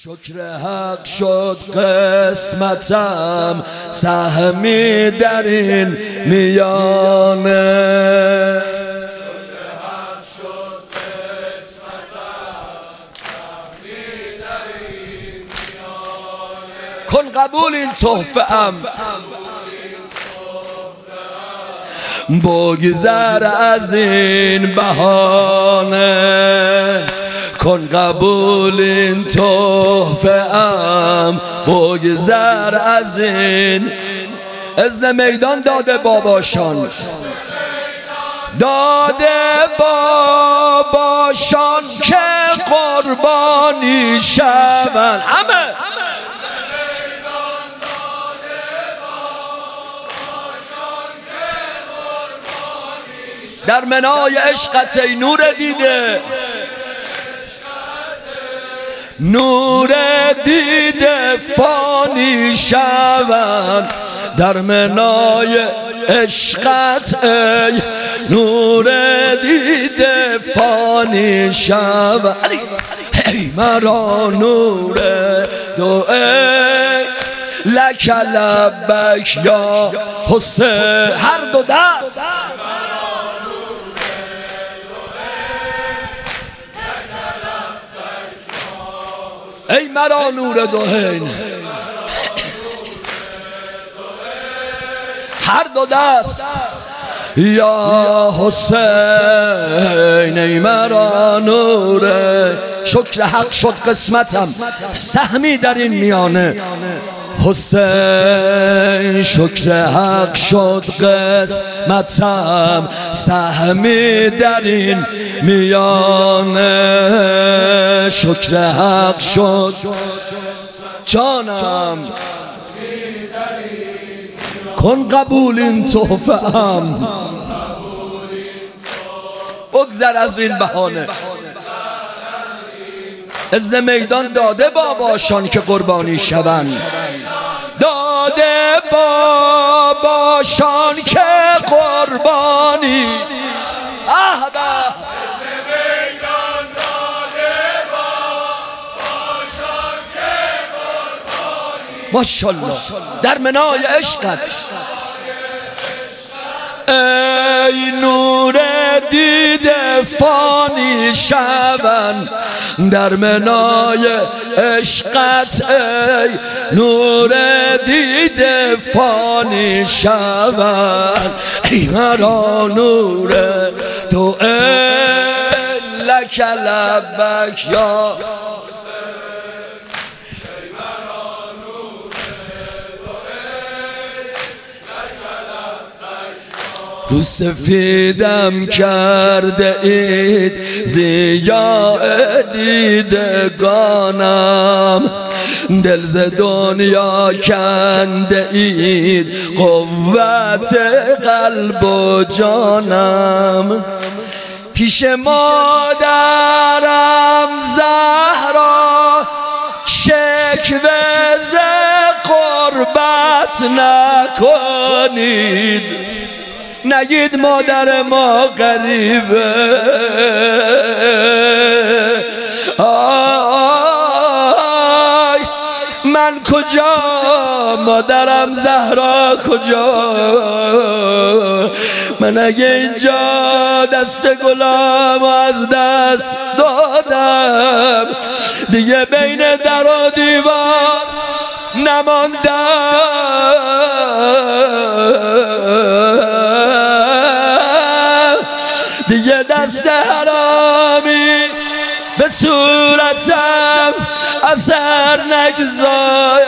شکر حق شد قسمتم، سهمی در این میانه. شکر حق شد قسمتم، سهمی در این میانه. کن قبول این تحفه ام، بگذر از این بهانه. کن قبول این تحفه ام، بگذر از این. اذن میدان داده باباشان، داده باباشان که قربانی شوند. همه در منای عشقت ای نور دیده، نور دیده فانی شوند. در منای عشقت ای نور دیده فانی شوند. ای مرا نور دو ای لک لبک یا حسین. هر دو دست ای مرا نور دوهین، هر دو دست یا حسین. ای مرا نور. شکر حق شد قسمتم، سهمی در این میانه. حسین شکر حق شد قسمتم، سهمی در این میانه. شکر حق شد جانم، کن قبول این تحفه ام، بگذر از این بهانه. اذن میدان داده باباشان که قربانی شوند، داده باباشان که قربانی. احبه ماشاءالله در منای عشقت ای نور دیده فانی شوند. در منای عشقت ای نور دیده فانی شوند. ای مرا نور تو ای لک لبک یا رو سفیدم کرده اید ضیاء دیدگانم، دل ز دنیا کنده اید قوت قلب و جانم. پیش مادرم زهرا شکوه ز قربت نکنید، نگید مادر ما غریبه. آی من کجا، مادرم زهرا کجا؟ من اگه اینجا دست گلام از دست دادم، دیگه بین در و دیوار نماندم، دیگه دست حرامی به صورتم اثر نگذار.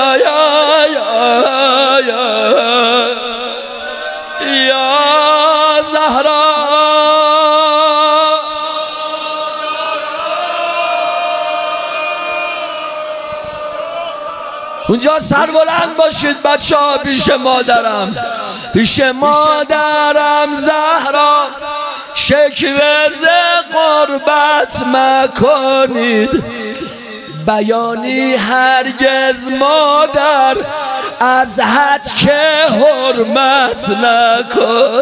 یا زهرا اونجا سر بلند باشید بچه ها. پیش مادرم، پیش مادرم زهرا شکوه ز قربت مکنید، بیانی هرگز مادر از حد که حرمت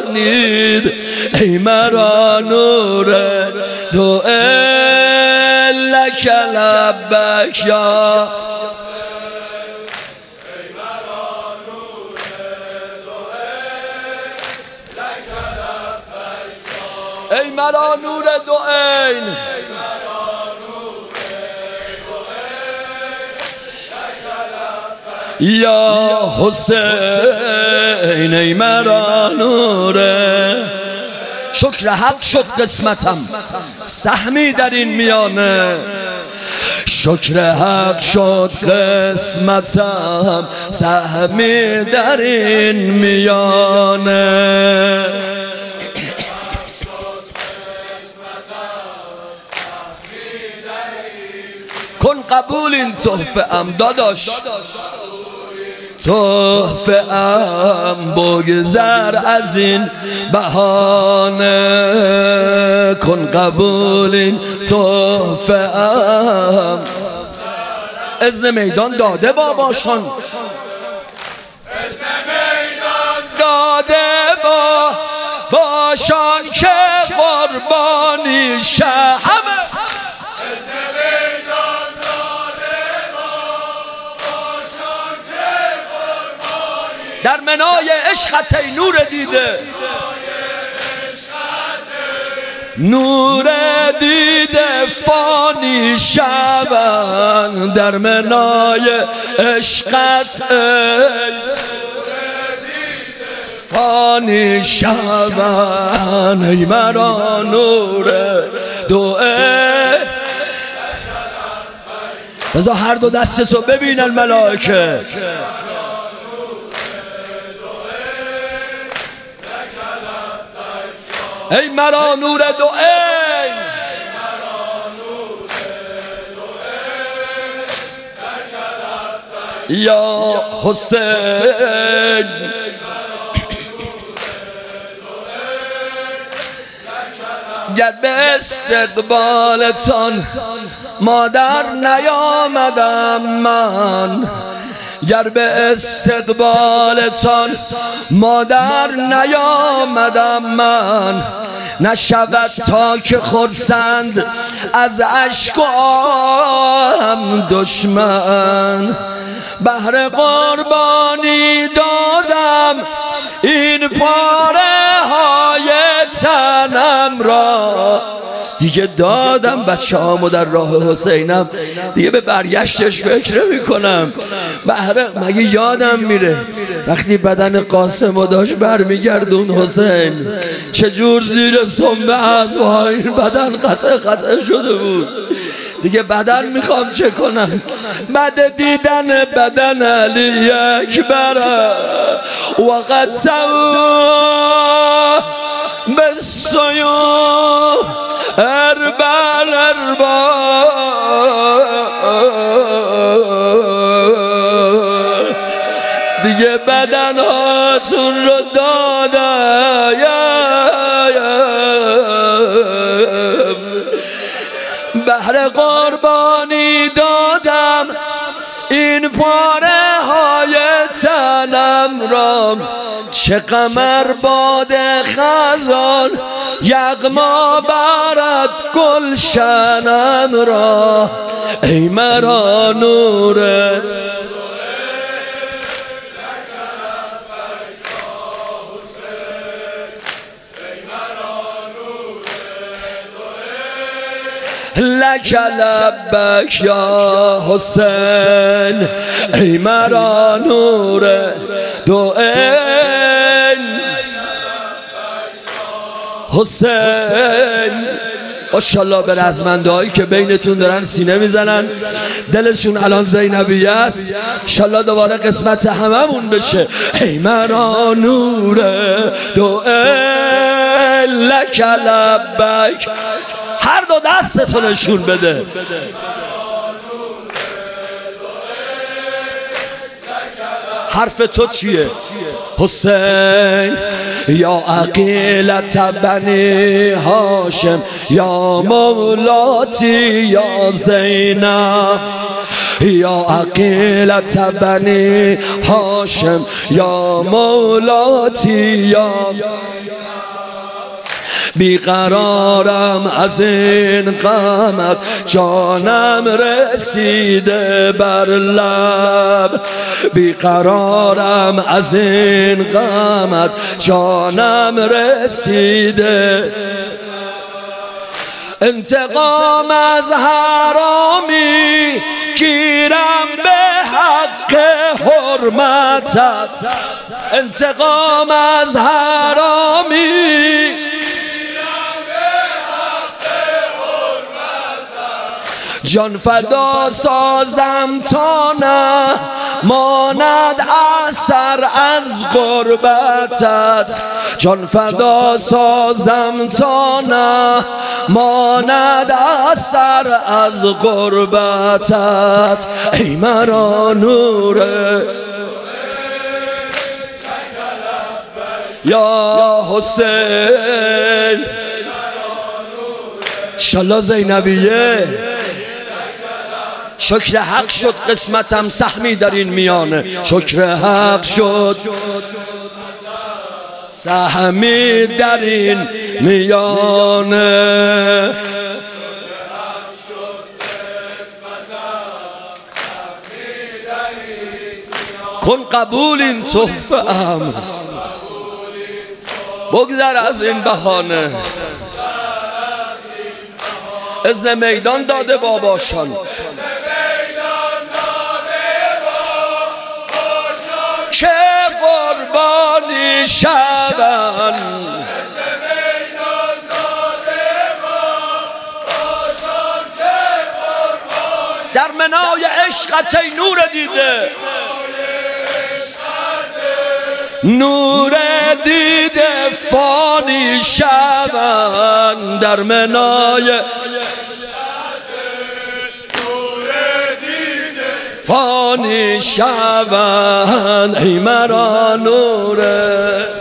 نکنید. ای مرا نور دو لك لبک یا ای مرا نور دو عین یا حسین ای مرا نوره شکر حق شد قسمتم سهمی در این میانه شکر حق شد قسمتم سهمی در این میانه کن قبول این تحفه ام داداش تحفه ام بگذر از این بهانه کن قبول این تحفه ام اذن میدان داده باباشان اذن میدان داده باشان که قربانی شهمه در منای عشقت ای نور دیده نور دیده فانی شبن در منای عشقت فانی شبن ای مرا نور دوئه بذار هر دو دستتو ببینن ملائکه ای مرا نور دو عین یا حسین گر به استقبالتان مادر نیامدم من گر به استقبالتان مادر نیامدم من نشود تا که خرسند از اشکام دشمن بهر قربانی دادم این پاره های تنم را دیگه دادم بچه هامو در راه حسینم دیگه به برگشتش فکر نمی کنم مگه یادم میره وقتی بدن قاسمو داشت برمیگردون حسین چجور زیر سنبه از این بدن قطع شده بود دیگه بدن میخوام چه کنم بعد دیدن بدن علی اکبر وقت به سیو اربل دیگه بدن هاتون رو دادم بهر قربانی دادم این پاره های تنم را چه قمر باد خزان یغما برد گلشنم را ای مرا نوره لک لبک یا حسین ای مرا نور دو عین حسین ماشاءالله به رزمنده هایی که بینتون دارن سینه میزنن دلشون الان زینبیه است انشالله دوباره قسمت هممون بشه ای مرا نور دو عین لک لبک هر دو دستتو نشون بده حرف تو چیه حسین یا عقیلت بنی هاشم یا مولاتی یا زینب یا عقیلت بنی هاشم یا مولاتی بیقرارم از این غمت، جانم رسیده بر لب. بیقرارم از این غمت، جانم رسیده. انتقام از حرامی گیرم به حق حرمتت، انتقام از حرامی گیرم به حق حرمتت. جان فدا سازم تا نه ماند اثر از غربتت، جان فدا سازم تا نه ماند اثر از غربتت. ای مرا نوره یا حسین، انشالله زینبیه. شکر حق شد قسمتم سهمی در این میانه، شکر حق شد سهمی در این میانه. کن قبول این تحفه ام، بگذر از این بهانه. اذن میدان داده باباشان که قربانی شون، در منای عشقت ای نور دیده، نور دیده فانی شون، در منای فانی شون. ای مرا نوره